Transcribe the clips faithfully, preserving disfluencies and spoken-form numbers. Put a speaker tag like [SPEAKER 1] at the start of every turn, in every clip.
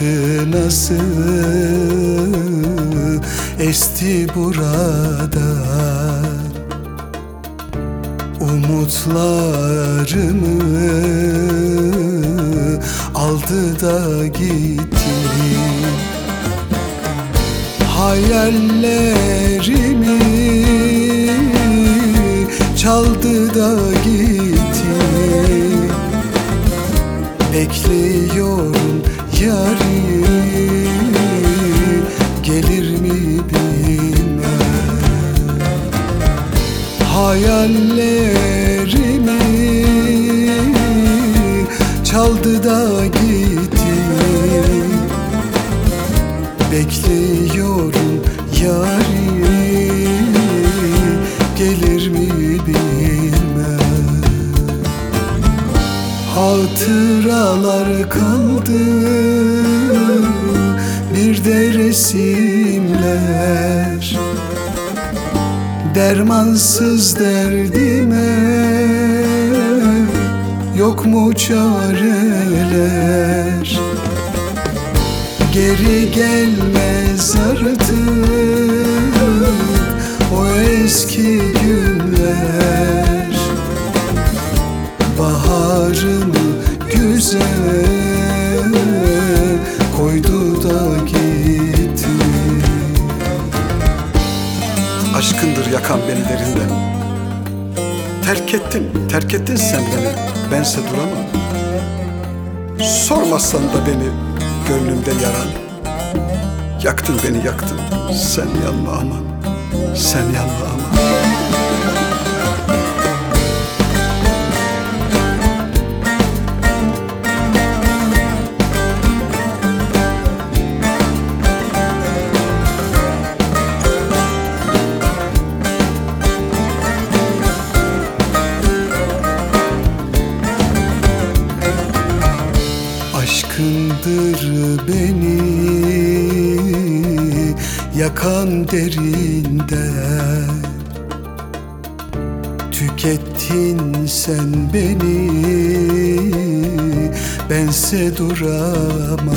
[SPEAKER 1] fırtınası esti burada. Umutlarımı aldı da gitti. Hayallerimi çaldı da gitti. Bekliyorum yâri, gelir mi bilmem. Hayallerimi çaldı da gitti. Bekliyorum yâri, gelir mi bilmem. Hatıralar kaldı, bir de resimler. Dermansız derdime yok mu çareler? Geri gelmez artık o eski günler. Baharım güzel koydu da gitti. Aşkındır yakan beni derinden. Terk ettin, terk ettin sen beni, bense duramam. Sormazsan da beni gönlümde yaran. Yaktın beni yaktın, sen yanma aman, sen yanma aman. Aşkındır beni yakan derinden. Tükettin sen beni, bense duramam.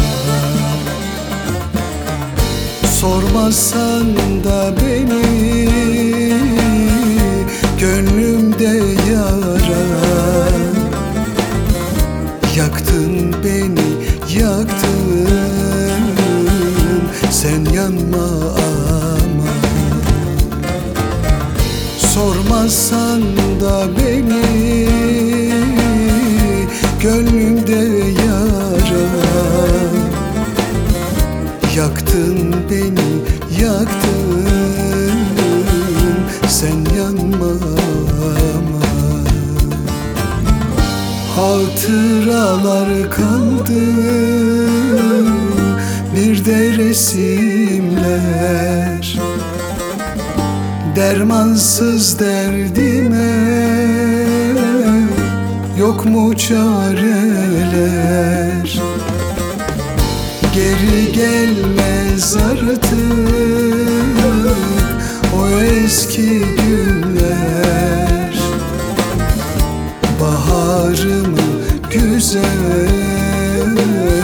[SPEAKER 1] Sormasan da beni gönlümde yara. Yaktın beni, yaktın, sen yanma ama. Sormazsan da beni gönlümde yara. Yaktın beni, yaktın, sen yanma ama. Hatıralar kaldı, bir de resimler. Dermansız derdime yok mu çareler? Geri gelmez artık o eski günler. Baharım güzel